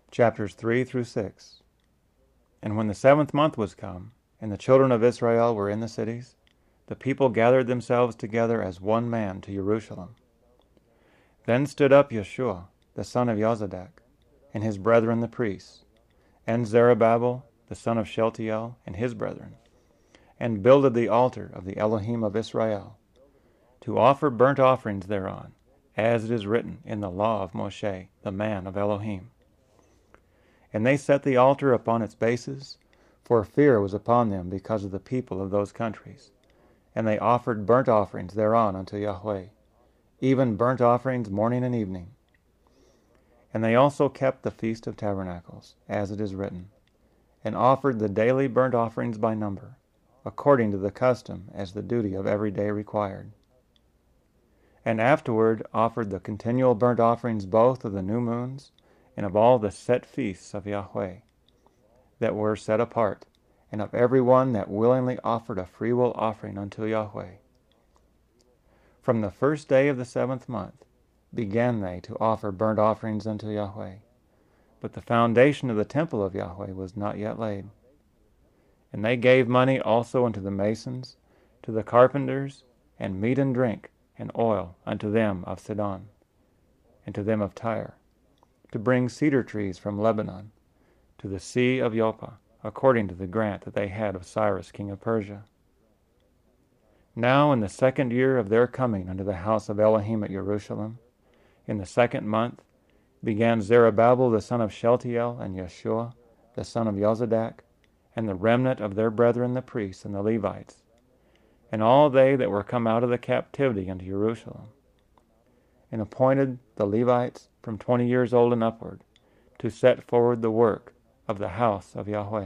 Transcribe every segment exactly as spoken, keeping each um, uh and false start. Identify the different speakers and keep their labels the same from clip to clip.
Speaker 1: Chapters three through six. And when the seventh month was come, and the children of Israel were in the cities, the people gathered themselves together as one man to Jerusalem. Then stood up Yeshua, the son of Jozadak, and his brethren the priests, and Zerubbabel, the son of Shealtiel, and his brethren, and builded the altar of the Elohim of Israel, to offer burnt offerings thereon, as it is written in the law of Moshe, the man of Elohim. And they set the altar upon its bases, for fear was upon them because of the people of those countries. And they offered burnt offerings thereon unto Yahweh, even burnt offerings morning and evening. And they also kept the Feast of Tabernacles, as it is written, and offered the daily burnt offerings by number, according to the custom as the duty of every day required. And afterward offered the continual burnt offerings both of the new moons, and of all the set feasts of Yahweh, that were set apart, and of every one that willingly offered a freewill offering unto Yahweh. From the first day of the seventh month began they to offer burnt offerings unto Yahweh, but the foundation of the temple of Yahweh was not yet laid. And they gave money also unto the masons, to the carpenters, and meat and drink, and oil unto them of Sidon, and to them of Tyre, to bring cedar trees from Lebanon, to the sea of Joppa, according to the grant that they had of Cyrus king of Persia. Now in the second year of their coming unto the house of Elohim at Jerusalem, in the second month, began Zerubbabel the son of Shealtiel, and Yeshua the son of Jozadak, and the remnant of their brethren the priests and the Levites, and all they that were come out of the captivity unto Jerusalem, and appointed the Levites from twenty years old and upward, to set forward the work of the house of Yahweh.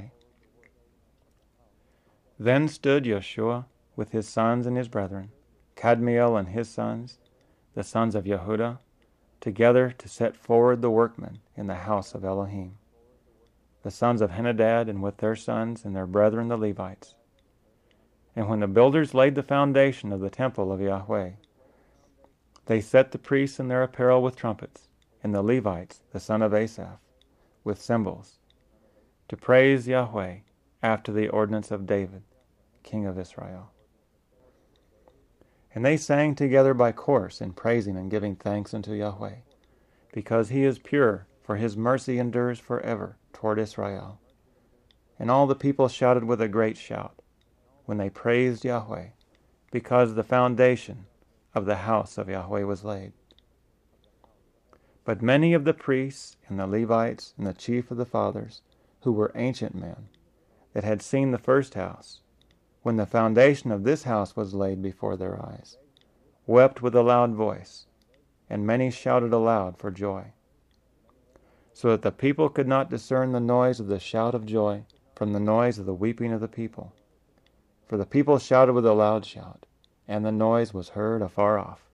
Speaker 1: Then stood Yeshua with his sons and his brethren, Kadmiel and his sons, the sons of Yehuda, together to set forward the workmen in the house of Elohim, the sons of Henadad, and with their sons and their brethren the Levites. And when the builders laid the foundation of the temple of Yahweh, they set the priests in their apparel with trumpets, and the Levites, the son of Asaph, with cymbals, to praise Yahweh after the ordinance of David, king of Israel. And they sang together by course in praising and giving thanks unto Yahweh, because he is pure, for his mercy endures forever toward Israel. And all the people shouted with a great shout, when they praised Yahweh, because the foundation of the house of Yahweh was laid. But many of the priests and the Levites and the chief of the fathers, who were ancient men, that had seen the first house, when the foundation of this house was laid before their eyes, wept with a loud voice, and many shouted aloud for joy, so that the people could not discern the noise of the shout of joy from the noise of the weeping of the people. For the people shouted with a loud shout, and the noise was heard afar off.